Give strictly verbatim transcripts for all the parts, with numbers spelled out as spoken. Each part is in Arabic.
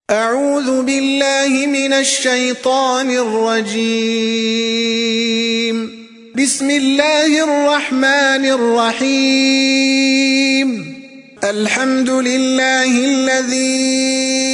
أعوذ بالله من الشيطان الرجيم. بسم الله الرحمن الرحيم. الحمد لله الذي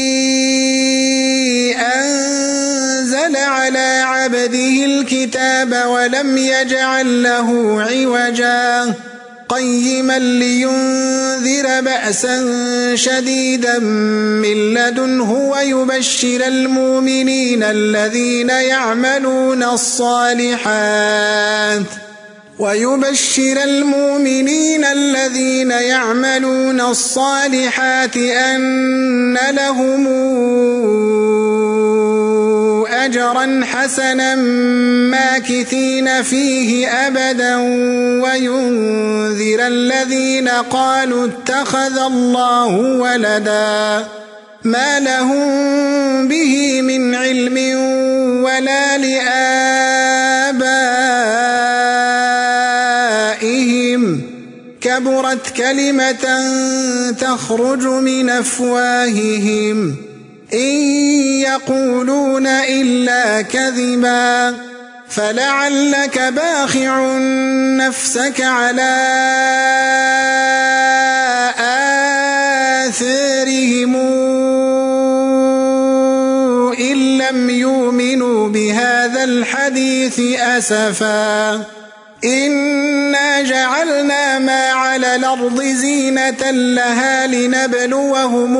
أنزل على عبده الكتاب ولم يجعل له عوجا قيما لينذر بأسا شديدا من لدنه ويبشر المؤمنين الذين يعملون الصالحات ويبشر المؤمنين الذين يعملون الصالحات أن لهم أجرا حسنا ماكثين فيه أبدا وينذر الذين قالوا اتخذ الله ولدا ما لهم به من علم ولا لآبائهم كبرت كلمة تخرج من أفواههم إن يقولون إلا كذبا فلعلك باخع نفسك على آثارهم إن لم يؤمنوا بهذا الحديث أسفا إنا جعلنا ما على الأرض زينة لها لنبلوهم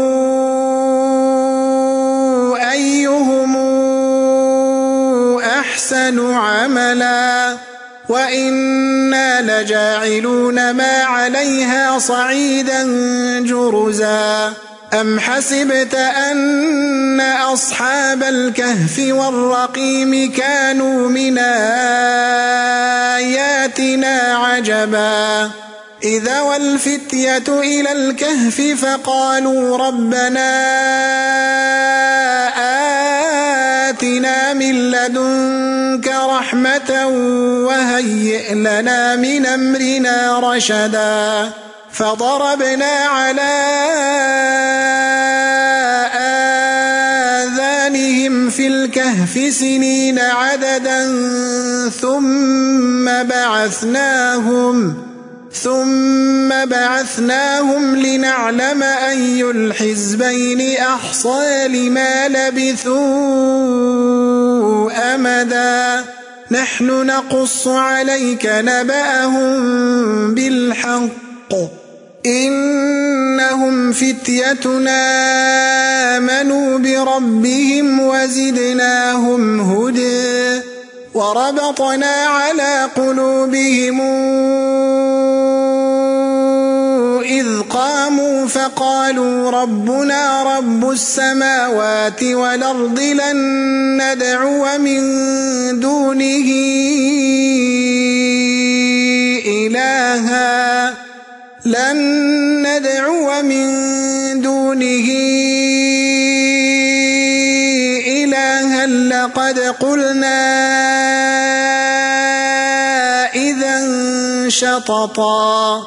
أيهم أحسن عملا وإنا لجاعلون ما عليها صعيدا جرزا أم حسبت أن أصحاب الكهف والرقيم كانوا من آياتنا عجبا إذا والفتية إلى الكهف فقالوا ربنا آتنا من لدنك رحمة وهيئ لنا من أمرنا رشدا فضربنا على آذانهم في الكهف سنين عددا ثم بعثناهم ثم بعثناهم لنعلم أي الحزبين أحصى لما لبثوا أمدا نحن نقص عليك نبأهم بالحق إنهم فتيتنا آمنوا بربهم وزدناهم هدى وربطنا على قلوبهم إذ قاموا فقالوا ربنا رب السماوات والأرض لن ندعو من دونه إلها لن ندعو من دونه إلها لقد قلنا إذا شططا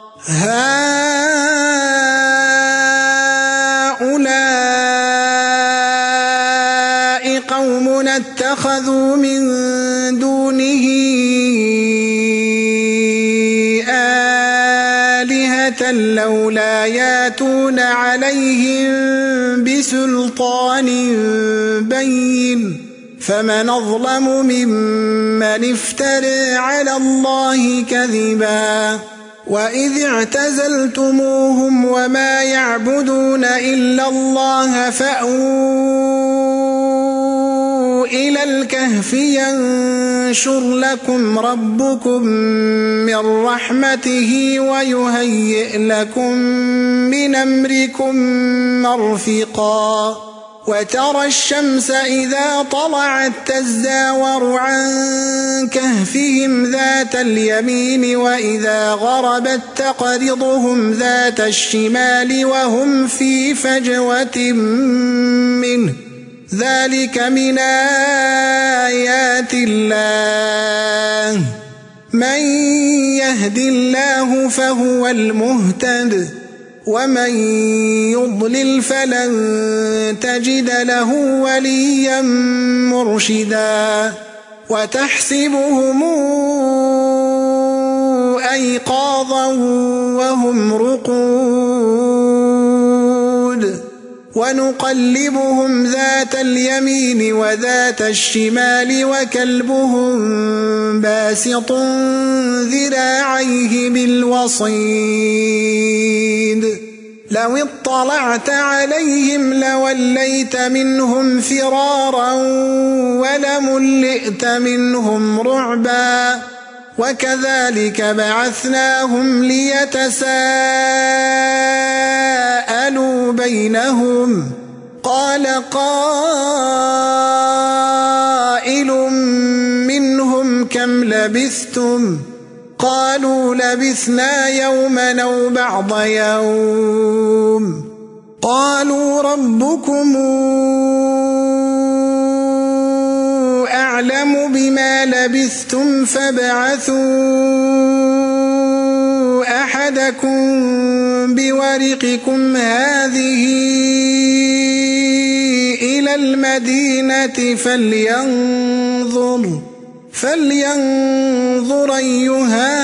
هؤلاء قومنا اتخذوا من دونه آلهة لولا ياتون عليهم بسلطان بين فمن أظلم ممن افترى على الله كذبا وإذ اعتزلتموهم وما يعبدون إلا الله فأووا إلى الكهف ينشر لكم ربكم من رحمته ويهيئ لكم من أمركم مرفقا وترى الشمس إذا طلعت تزاور عن كهفهم ذات اليمين وإذا غربت تقرضهم ذات الشمال وهم في فجوة منه ذلك من آيات الله من يهد الله فهو المهتد ومن يضلل فلن تجد له وليا مرشدا وتحسبهم أيقاظا وهم رقود ونقلبهم ذات اليمين وذات الشمال وكلبهم باسط ذراعيه بالوصيد لو اطلعت عليهم لوليت منهم فرارا ولملئت منهم رعبا وكذلك بعثناهم ليتساءلوا بينهم قال قائل منهم كم لبثتم قالوا لبثنا يوما أو بعض يوم قالوا ربكم أعلم بما لبثتم فابعثوا أحدكم بورقكم هذه إلى المدينة فلينظر فلينظر أيها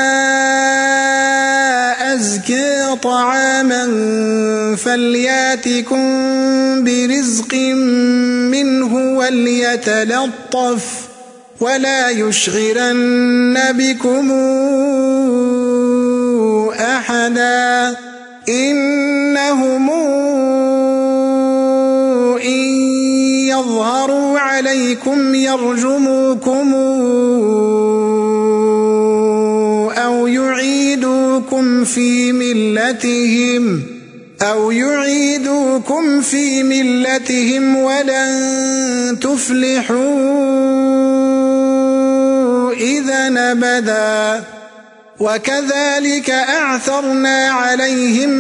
أزكى طعاما فلياتكم برزق منه وليتلطف ولا يشعرن بكم أحدا إنهم إن يظهروا عليكم يرجموكم أو يعيدوكم في ملتهم أو يعيدوكم في ملتهم ولن تفلحوا إذا أبدا وكذلك أعثرنا عليهم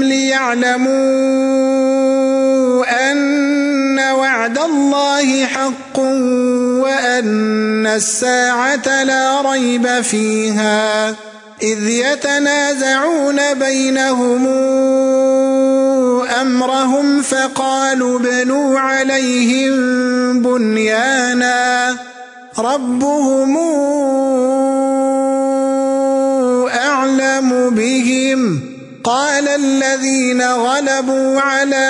ليعلموا أن وعد الله حق وأن الساعة لا ريب فيها إذ يتنازعون بينهم أمرهم فقالوا بنوا عليهم بنيانا ربهم أعلم بهم قال الذين غلبوا على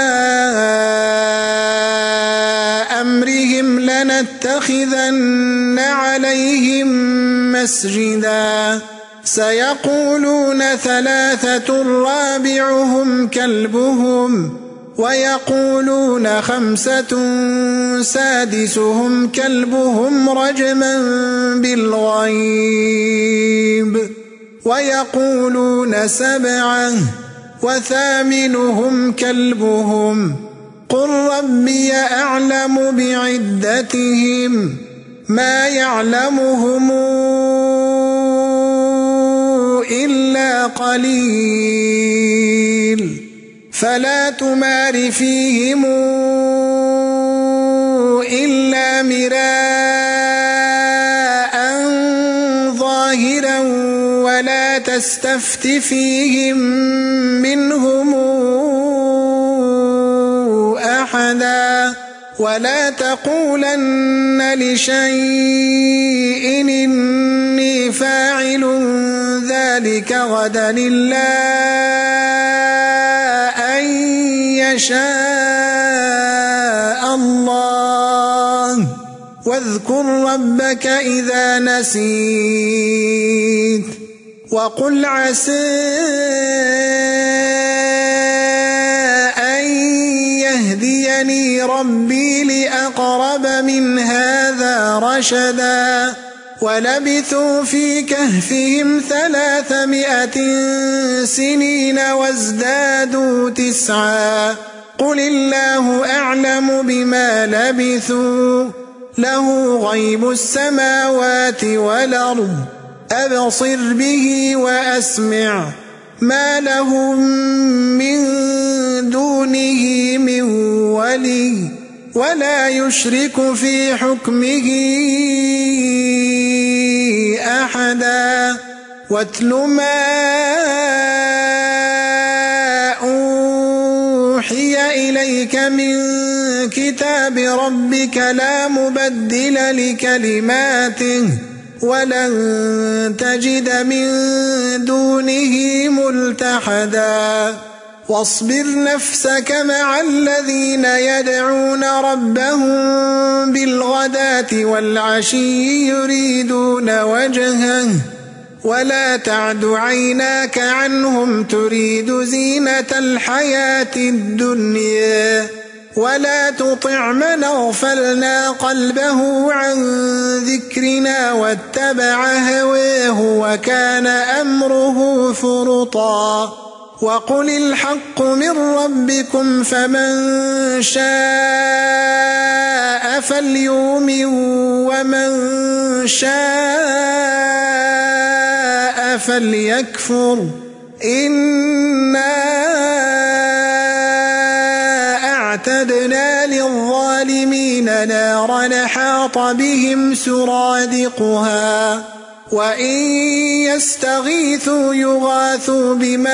أمرهم لنتخذن عليهم مسجدا سيقولون ثلاثة رابعهم كلبهم ويقولون خمسة سادسهم كلبهم رجما بالغيب ويقولون سبعة وثامنهم كلبهم قل ربي أعلم بعدتهم ما يعلمهم إلا قليل فلا تمار فيهم إلا مراء ظاهرا ولا تستفت فيهم منهم أحدا ولا تقولن لشيء إني فاعل ذلك غدا إلا أن يشاء الله واذكر ربك إذا نسيت وقل عسى أن يهديني ربي لأقرب من هذا رشدا ولبثوا في كهفهم ثلاثمائة سنين وازدادوا تسعا قل الله أعلم بما لبثوا له غيب السماوات والأرض أبصر به وأسمع ما لهم من دونه من ولي ولا يشرك في حكمه أحدا واتل ما ذلك من كتاب ربك لا مبدل لكلماته ولن تجد من دونه ملتحدا واصبر نفسك مع الذين يدعون ربهم بالغداة والعشي يريدون وجهه ولا تعد عيناك عنهم تريد زينة الحياة الدنيا ولا تطع من اغفلنا قلبه عن ذكرنا واتبع هواه وكان أمره فرطا وقل الحق من ربكم فمن شاء فليؤمن ومن شاء فليكفر إنا أعتدنا للظالمين نارا حاط بهم سرادقها وإن يستغيثوا يغاثوا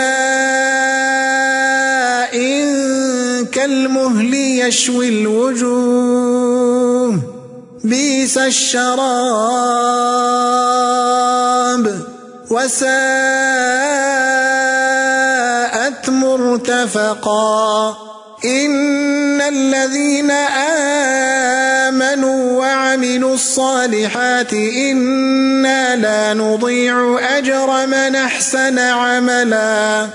بماء كالمهل يشوي الوجوه بئس الشراب وساءت مرتفقا إن الذين آمنوا وعملوا الصالحات إنا لا نضيع أجر من أحسن عملا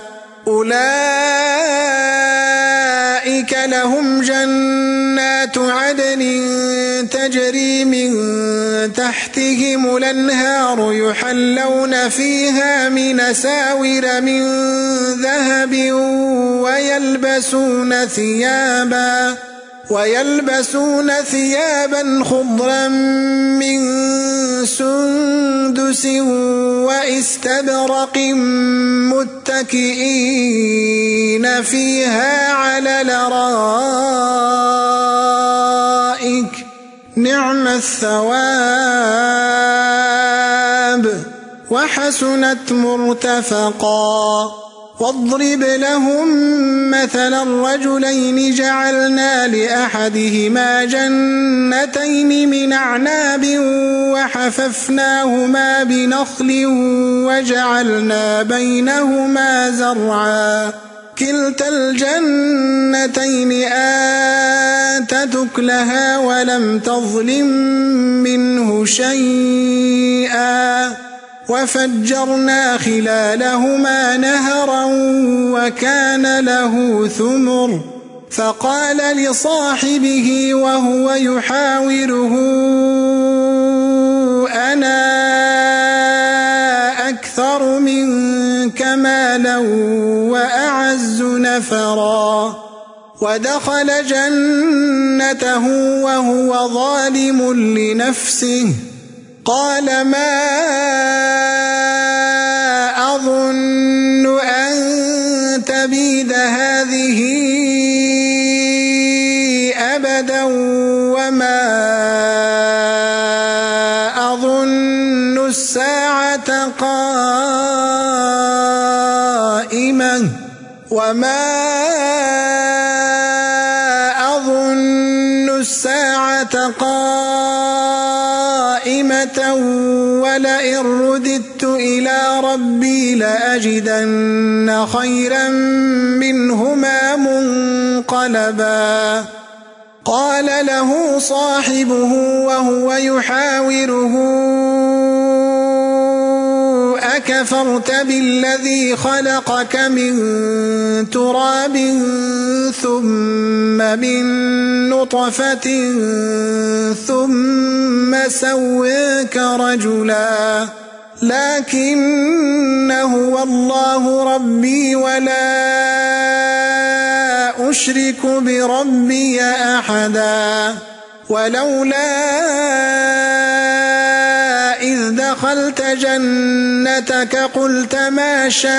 أولئك لهم جنات عدن تجري من تحتهم الأنهار يحلون فيها من أساور من ذهب ويلبسون ثيابا ويلبسون ثيابا خضرا من سندس واستبرق متكئين فيها على الأرائك نعم الثواب وحسنت مرتفقا واضرب لهم مثلا الرجلين جعلنا لأحدهما جنتين من أعناب وحففناهما بنخل وجعلنا بينهما زرعا كلتا الجنتين آتت أكلها ولم تظلم منه شيئا وفجرنا خلالهما نهرا وكان له ثمر فقال لصاحبه وهو يحاوره أنا أكثر منك مالا وأعز نفرا ودخل جنته وهو ظالم لنفسه قال ما أظن أن تبيد هذه أبدا وما أظن الساعة قائمة وما أظن الساعة قائمة ولئن رددت إلى ربي لأجدن خيرا منهما منقلبا قال له صاحبه وهو يحاوره أكفرت بالذي خلقك من تراب ثم من نطفة ثم سويك رجلا لكن هو الله ربي ولا أشرك بربي أحدا ولولا إذ دخلت جنتك قلت ما شاء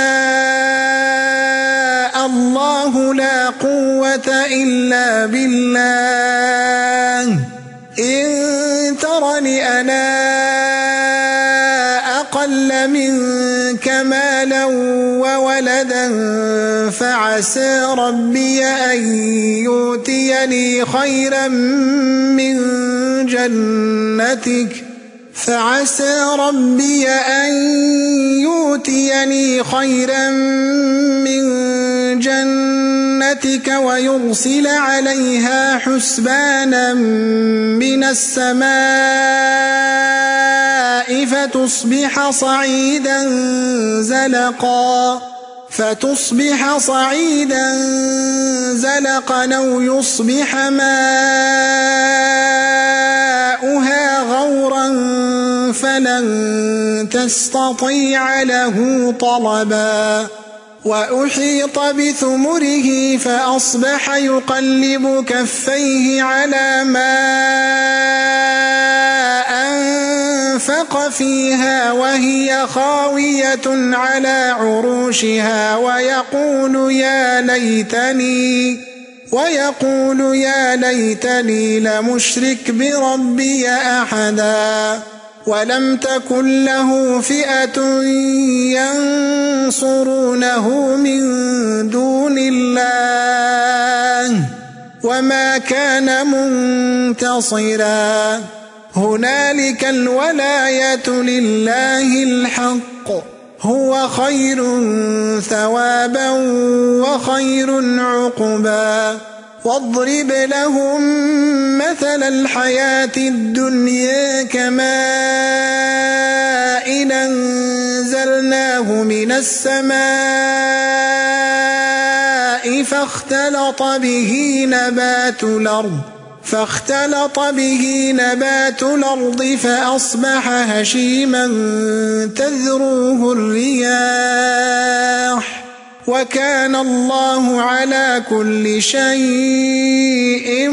الله لا قوة إلا بالله إن ترني أنا أقل منك مالا وولدا فعسى ربي أن يؤتيني خيرا من جنتك فعسى ربي أن يؤتيني خيرا من جنتك ويرسل عليها حسبانا من السماء فتصبح صعيدا زلقا فتصبح صعيدا زلقا أو يصبح ماؤها غورا فلن تستطيع له طلبا وأحيط بثمره فأصبح يقلب كفيه على ما أنفق فيها وهي خاوية على عروشها ويقول يا ليتني ويقول يا ليتني لمشرك بربي أحدا ولم تكن له فئة ينصرونه من دون الله وما كان منتصرا هنالك الولاية لله الحق هو خير ثوابا وخير عقبا واضرب لهم مثل الحياة الدنيا كماء أنزلناه من السماء فاختلط به نبات الأرض فاختلط به نبات الأرض فأصبح هشيما تذروه الرياح وكان الله على كل شيء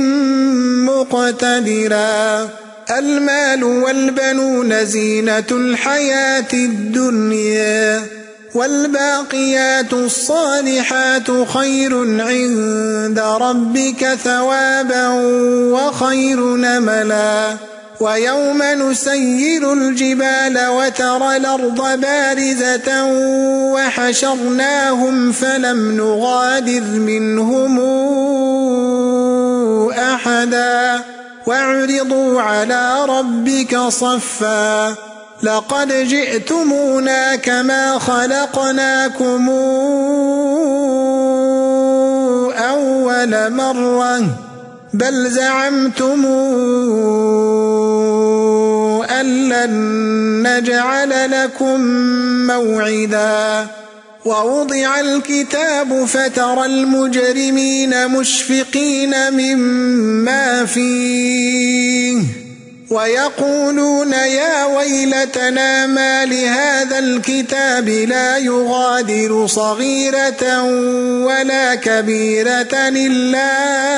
مقتدرا المال والبنون زينة الحياة الدنيا والباقيات الصالحات خير عند ربك ثوابا وخير نملا ويوم نسير الجبال وترى الأرض بارزة وحشرناهم فلم نغادر منهم أحدا وعرضوا على ربك صفا لقد جئتمونا كما خلقناكم أول مرة بل زعمتم أن لن نجعل لكم موعدا ووضع الكتاب فترى المجرمين مشفقين مما فيه ويقولون يا ويلتنا ما لهذا الكتاب لا يغادر صغيرة ولا كبيرة إلا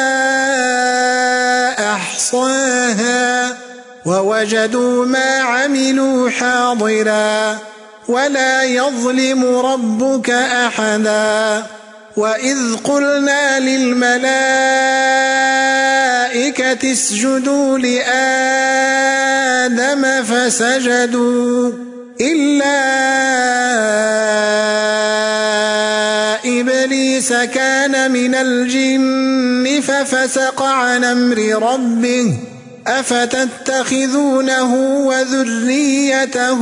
أحصاها ووجدوا ما عملوا حاضرا ولا يظلم ربك أحدا وإذ قلنا للملائكة اسجدوا لآدم فسجدوا إلا إبليس كان من الجن ففسق عن أمر ربه أفتتخذونه وذريته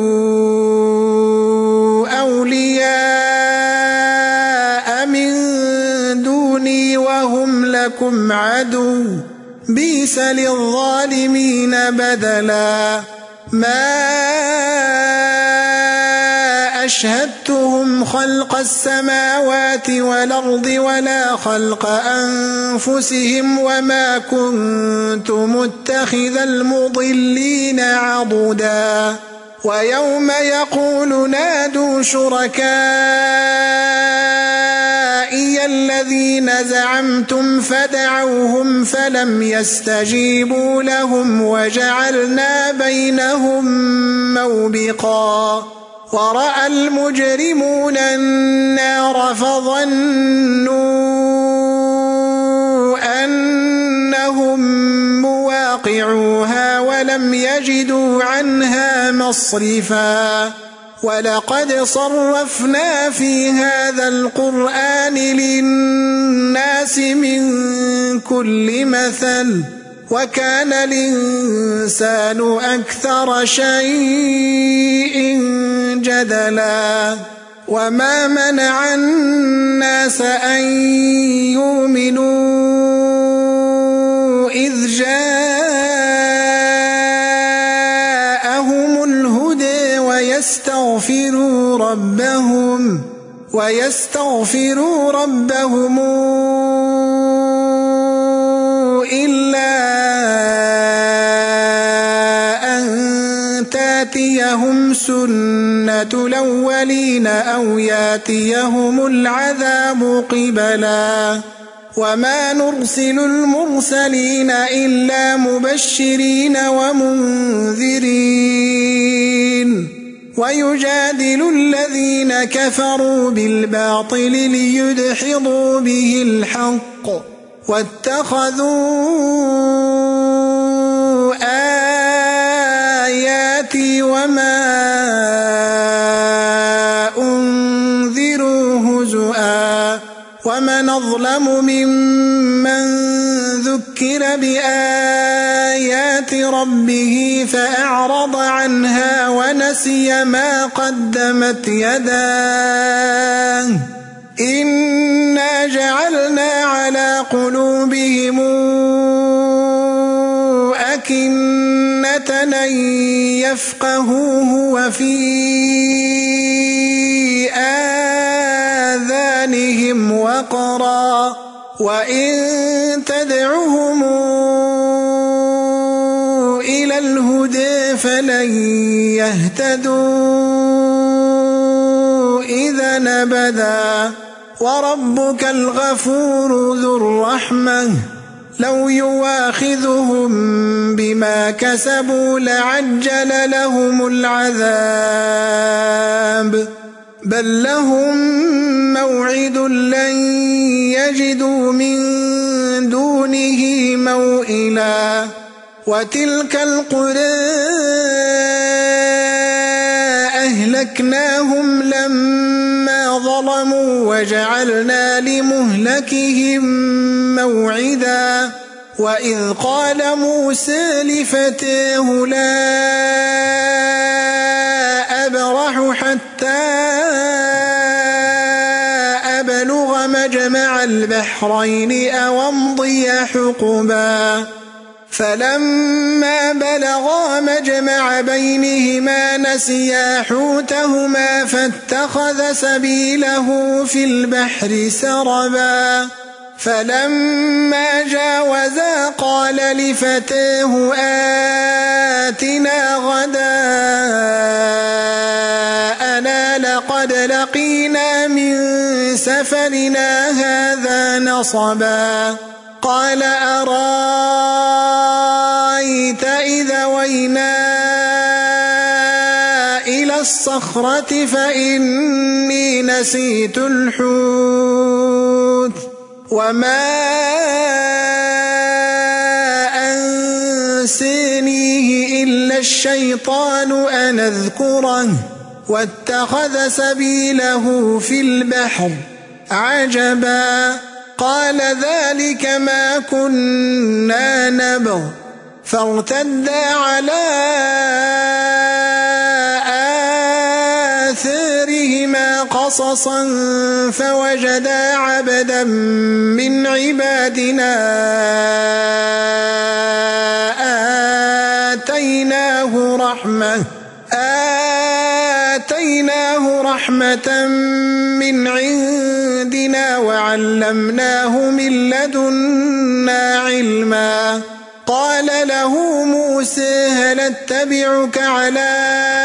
أولياء من دوني وهم لكم عدو بئس للظالمين بدلا ما أشهدتهم خلق السماوات والأرض ولا خلق أنفسهم وما كنت متخذ المضلين عضدا ويوم يقول نادوا شركائي الذين زعمتم فدعوهم فلم يستجيبوا لهم وجعلنا بينهم موبقا ورأى المجرمون النار فظنوا أنهم مواقعوها ولم يجدوا عنها مصرفا ولقد صرفنا في هذا القرآن للناس من كل مثل وكان الإنسان أكثر شيء جدلا وما منع الناس أن يؤمنوا إذ جاءهم الهدى ويستغفروا ربهم ويستغفروا ربهم إلا أن تاتيهم سنة الأولين أو ياتيهم العذاب قبلا وما نرسل المرسلين إلا مبشرين ومنذرين ويجادل الذين كفروا بالباطل ليدحضوا به الحق واتخذوا آياتي وما أنذروا هزؤا ومن أظلم ممن ذكر بآيات ربه فأعرض عنها ونسي ما قدمت يداه إنا جعلنا على قلوبهم أكنة أن يفقهوه وفي آذانهم وقرا وإن تدعهم إلى الهدى فلن يهتدوا إذا أبدا وربك الغفور ذو الرحمة لو يواخذهم بما كسبوا لعجل لهم العذاب بل لهم موعد لن يجدوا من دونه موئلا وتلك القرى أهلكناهم لما ظلموا وجعلنا لمهلكهم موعدا وإذ قال موسى لفتاه لا أبرح حتى أبلغ مجمع البحرين أو أمضي حقبا فلما بلغا مجمع بينهما نسيا حوتهما فاتخذ سبيله في البحر سربا فلما جاوزا قال لفتاه آتنا غداءنا لقد لقينا من سفرنا هذا نصبا قال أرأيت إذا وينا إلى الصخرة فإني نسيت الحوت وما أنسانيه إلا الشيطان أن أذكره واتخذ سبيله في البحر عجبا قال ذلك ما كنا نبغ فارتدا على آثارهما قصصا فوجدا عبدا من عبادنا آتيناه رحمة آتيناه رحمة من عندنا وعلمناه من لدنا علما قال له موسى هل اتبعك على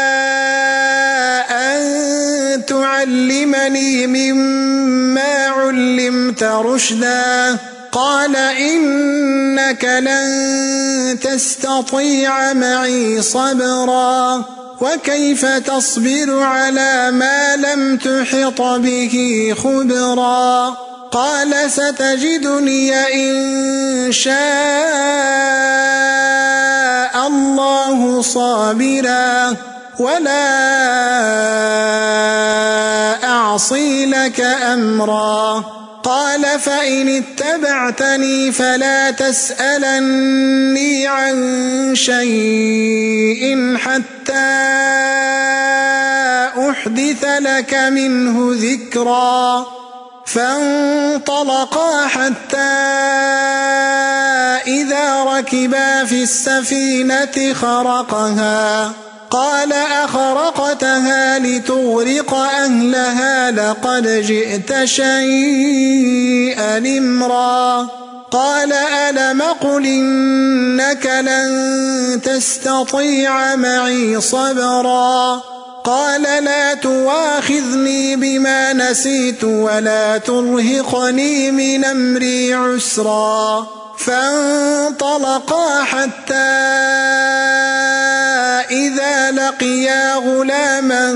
أن تعلمني مما علمت رشدا قال إنك لن تستطيع معي صبرا وكيف تصبر على ما لم تحط به خبرا قال ستجدني إن شاء الله صابرا ولا أعصي لك أمرا. قال فإن اتبعتني فلا تسألني عن شيء حتى أحدث لك منه ذكرا. فانطلقا حتى إذا ركبا في السفينة خرقها قال أخرقتها لتغرق أهلها لقد جئت شيئا إمرا. قال ألم قل إنك لن تستطيع معي صبرا. قال لا تواخذني بما نسيت ولا ترهقني من أمري عسرا. فانطلقا حتى إذا لقيا غلاما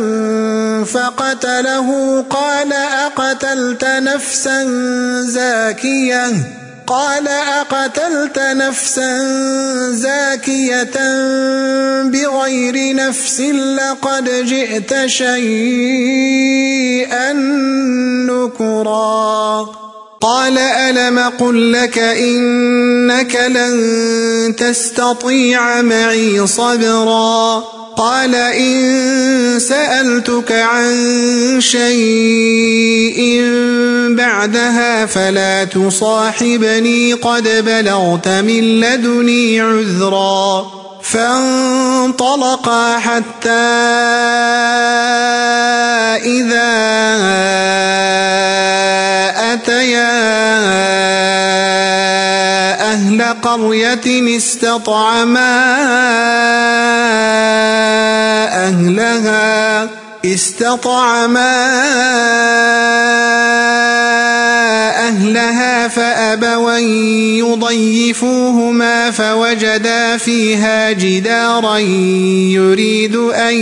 فقتله قال أقتلت نفسا زاكية قال أقتلت نفسا زاكية بغير نفس لقد جئت شيئا نكرا. قال ألم قل لك إنك لن تستطيع معي صبرا. قال إن سألتك عن شيء بعدها فلا تصاحبني قد بلغت من لدني عذرا. فانطلقا حتى إذا أتيا أهل قرية استطعما أهلها استطعما أهلها فأبوا أن يضيفوهما فوجدا فيها جدارا يريد أن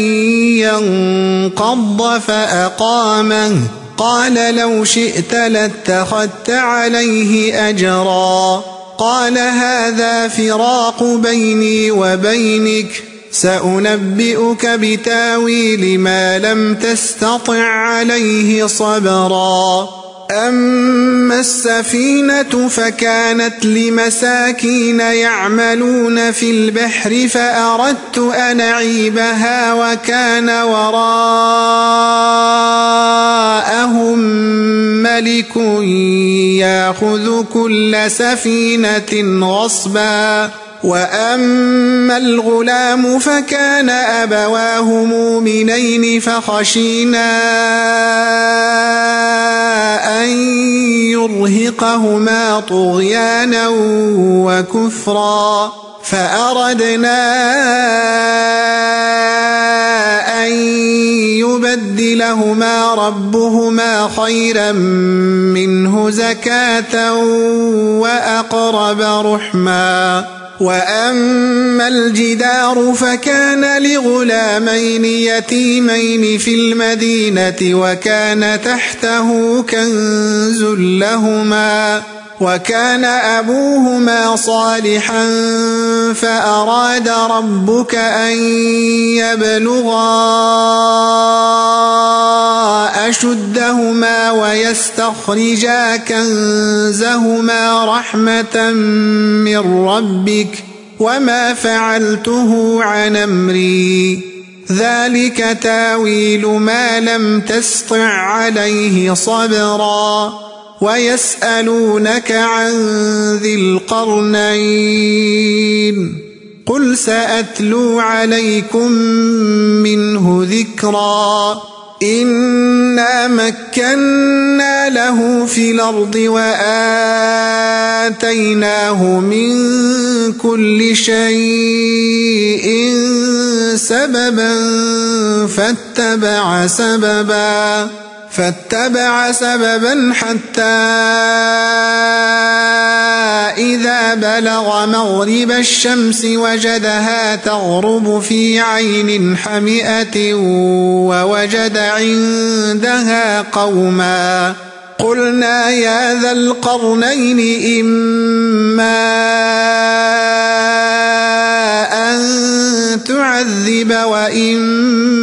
ينقض فأقامه. قال لو شئت لاتخذت عليه أجرا. قال هذا فراق بيني وبينك سأنبئك بتاويل ما لم تستطع عليه صبرا. أما السفينة فكانت لمساكين يعملون في البحر فأردت أن أعيبها وكان وراءهم ملك يأخذ كل سفينة غصبا. وأما الغلام فكان أبواه مؤمنين فخشينا أن يرهقهما طغيانا وكفرا. فأردنا أن يبدلهما ربهما خيرا منه زكاة وأقرب رحما. وأما الجدار فكان لغلامين يتيمين في المدينة وكان تحته كنز لهما وكان أبوهما صالحا فأراد ربك أن يبلغا أشدهما ويستخرجا كنزهما رحمة من ربك وما فعلته عن أمري ذلك تاويل ما لم تسطع عليه صبرا. ويسألونك عن ذي القرنين قل سأتلو عليكم منه ذكرا. إنا مكنا له في الأرض وآتيناه من كل شيء سببا فاتبع سببا فاتبع سببا حتى إذا بلغ مغرب الشمس وجدها تغرب في عين حمئة ووجد عندها قوما قلنا يا ذا القرنين إما أن تعذب وإما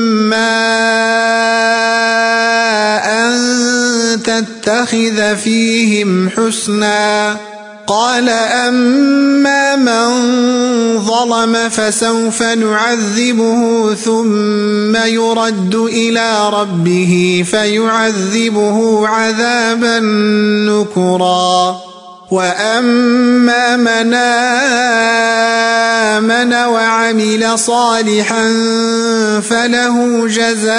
فيهم حسنا. قال أما من ظلم فسوف نعذبه ثم يرد إلى ربه فيعذبه عذابا نكرا. وأما من آمن وعمل صالحا فله جزاء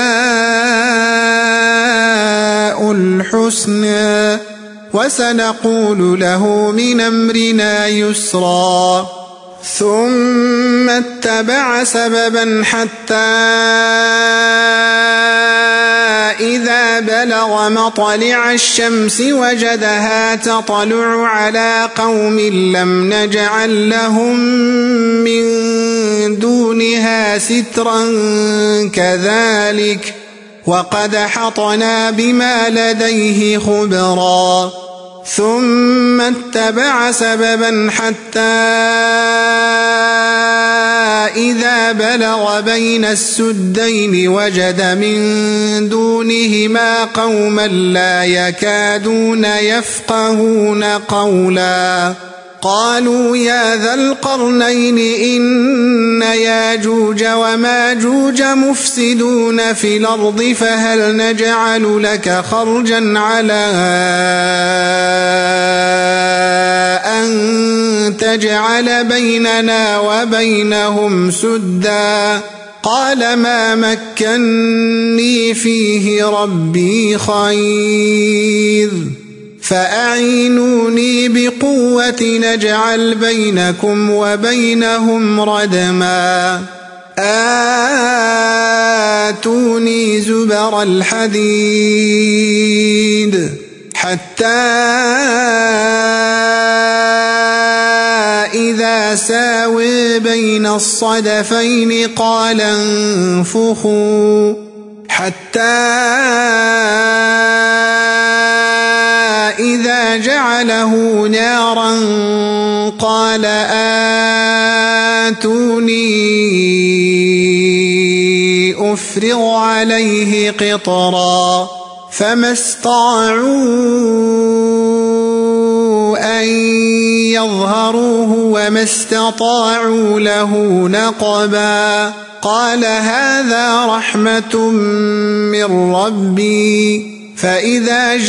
الحسنى وسنقول له من أمرنا يسرا. ثم اتبع سببا حتى إذا بلغ مطلع الشمس وجدها تطلع على قوم لم نجعل لهم من دونها سترا كذلك وقد حطنا بما لديه خبرا. ثم اتبع سببا حتى إذا بلغ بين السدين وجد من دونهما قوما لا يكادون يفقهون قولا. قالوا يا ذا القرنين إن ياجوج وماجوج مفسدون في الأرض فهل نجعل لك خرجا على أن تجعل بيننا وبينهم سدا. قال ما مكني فيه ربي خير فأعينوني بقوة نجعل بينكم وبينهم ردما. آتوني زبر الحديد حتى إذا ساوي بين الصدفين قال انفخوا حتى إذا جعله نارا قال آتوني أفرغ عليه قطرا. فما استطاعوا أن يظهروه وما استطاعوا له نقبا. قال هذا رحمة من ربي فإذا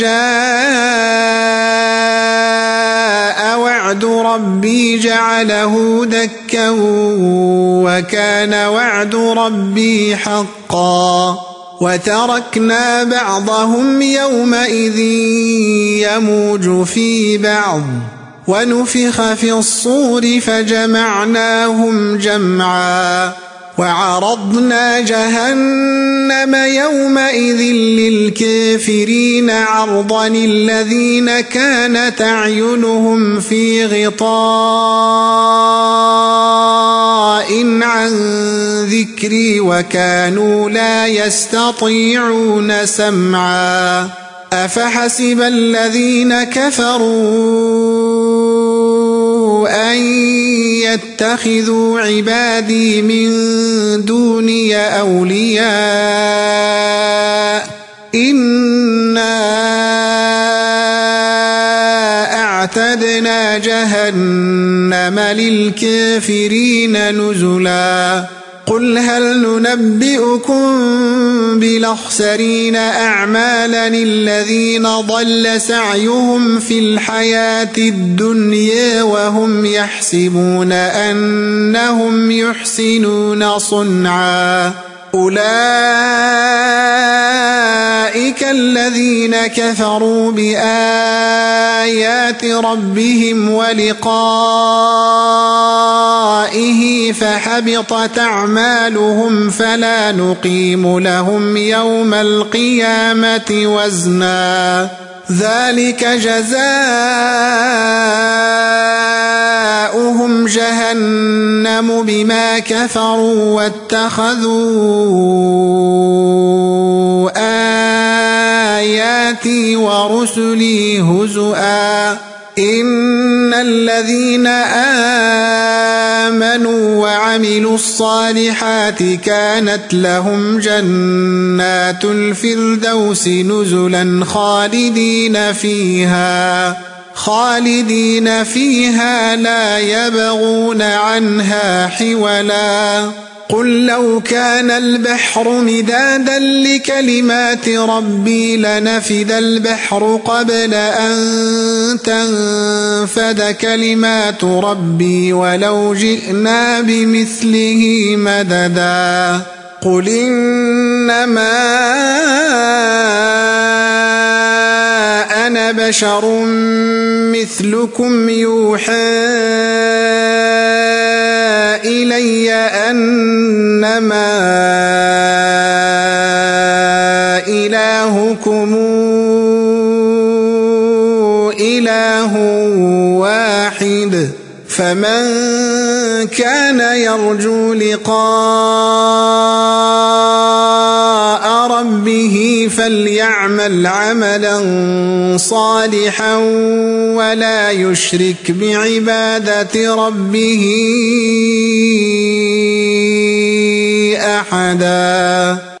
جاء وعد ربي جعله دكا وكان وعد ربي حقا. وتركنا بعضهم يومئذ يموج في بعض ونفخ في الصور فجمعناهم جمعا. وعرضنا جهنم يومئذ للكافرين عرضا الذين كانت أعينهم في غطاء عن ذكري وكانوا لا يستطيعون سمعا. أفحسب الذين كفروا أن يتخذوا عبادي من دوني أولياء إنا أعتدنا جهنم للكافرين نزلا. قل هل ننبئكم بالأخسرين أعمالا الذين ضل سعيهم في الحياة الدنيا وهم يحسبون أنهم يحسنون صنعا. أولئك الذين كفروا بآيات ربهم ولقائه فحبطت أعمالهم فلا نقيم لهم يوم القيامة وزنا. ذلك جزاؤهم جهنم بما كفروا واتخذوا آياتي ورسلي هزؤا. إن الذين آمنوا وعملوا وعملوا الصالحات كانت لهم جنات الفردوس نزلا خالدين فيها خالدين فيها لا يبغون عنها حولا قل لو كان البحر مدادا لكلمات ربي لنفد البحر قبل أن تنفد كلمات ربي ولو جئنا بمثله مددا قل إنما أنا بشر مثلكم يوحى إلي أنما إلهكم إله واحد فمن كان يرجو لقاء ربه فليعمل عملا صالحا ولا يشرك بعبادة ربه أحدا.